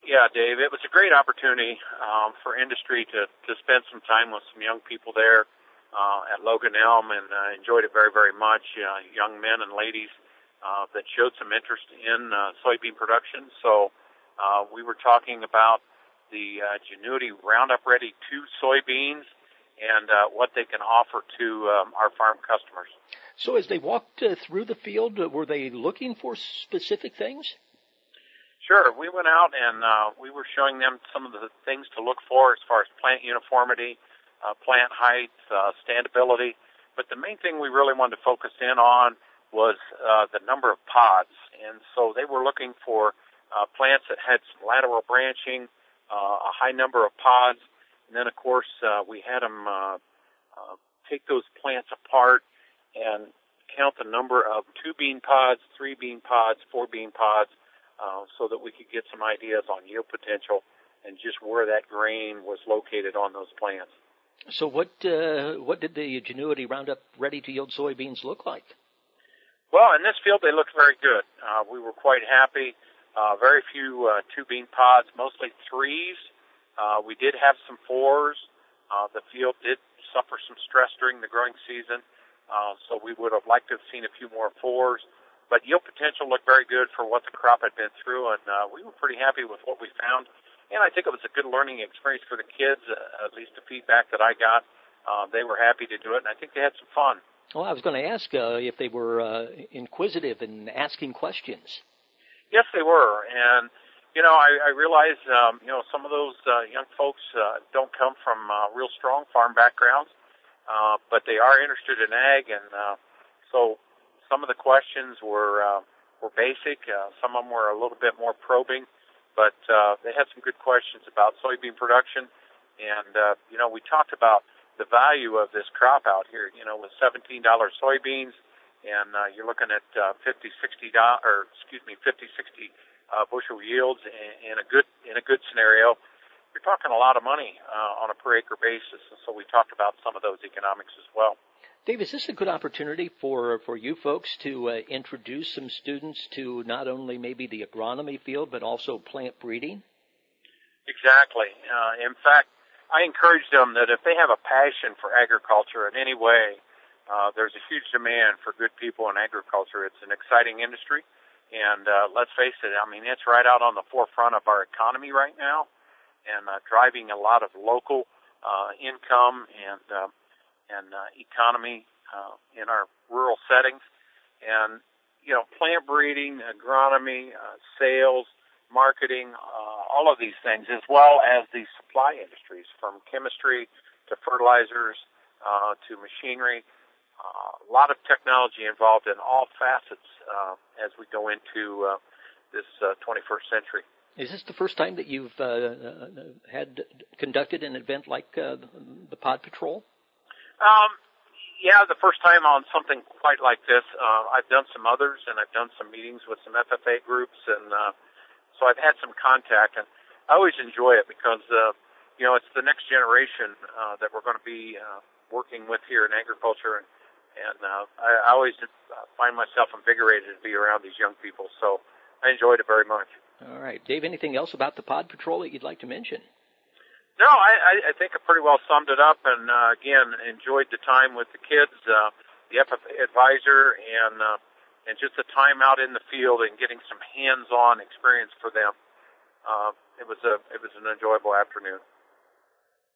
Yeah, Dave, it was a great opportunity for industry to spend some time with some young people there at Logan Elm, and enjoyed it very, very much. Young men and ladies that showed some interest in soybean production. So we were talking about the Genuity Roundup Ready 2 soybeans and what they can offer to our farm customers. So as they walked through the field, were they looking for specific things? Sure. We went out and we were showing them some of the things to look for as far as plant uniformity, plant height, standability. But the main thing we really wanted to focus in on was the number of pods. And so they were looking for plants that had some lateral branching, a high number of pods. And then, of course, we had them take those plants apart and count the number of 2 bean pods, 3 bean pods, 4 bean pods, so that we could get some ideas on yield potential and just where that grain was located on those plants. So what did the Genuity Roundup Ready to Yield soybeans look like? Well, in this field, they looked very good. We were quite happy. Very few 2 bean pods, mostly 3s. We did have some 4s. The field did suffer some stress during the growing season, so we would have liked to have seen a few more 4s. But yield potential looked very good for what the crop had been through, and we were pretty happy with what we found. And I think it was a good learning experience for the kids, at least the feedback that I got. They were happy to do it, and I think they had some fun. Well, I was going to ask if they were inquisitive and asking questions. Yes, they were. And, I realize, some of those young folks don't come from real strong farm backgrounds, but they are interested in ag. And so some of the questions were basic. Some of them were a little bit more probing. But they had some good questions about soybean production. And, we talked about the value of this crop out here, with $17 soybeans, and you're looking at 50, 60 bushel yields in a good scenario. You're talking a lot of money on a per acre basis, and so we talked about some of those economics as well. Dave, is this a good opportunity for you folks to introduce some students to not only maybe the agronomy field, but also plant breeding? Exactly. In fact, I encourage them that if they have a passion for agriculture in any way, there's a huge demand for good people in agriculture. It's an exciting industry, and let's face it, it's right out on the forefront of our economy right now, and driving a lot of local income and economy in our rural settings. And, plant breeding, agronomy, sales, marketing, all of these things, as well as the supply industries, from chemistry to fertilizers to machinery. A lot of technology involved in all facets as we go into this 21st century. Is this the first time that you've had conducted an event like the Pod Patrol? Yeah, the first time on something quite like this. I've done some others, and I've done some meetings with some FFA groups, and so I've had some contact, and I always enjoy it because, it's the next generation that we're going to be working with here in agriculture, and I always find myself invigorated to be around these young people, so I enjoyed it very much. All right. Dave, anything else about the Pod Patrol that you'd like to mention? No, I think I pretty well summed it up, and again, enjoyed the time with the kids, the FFA advisor, and just the time out in the field and getting some hands-on experience for them. It was an enjoyable afternoon.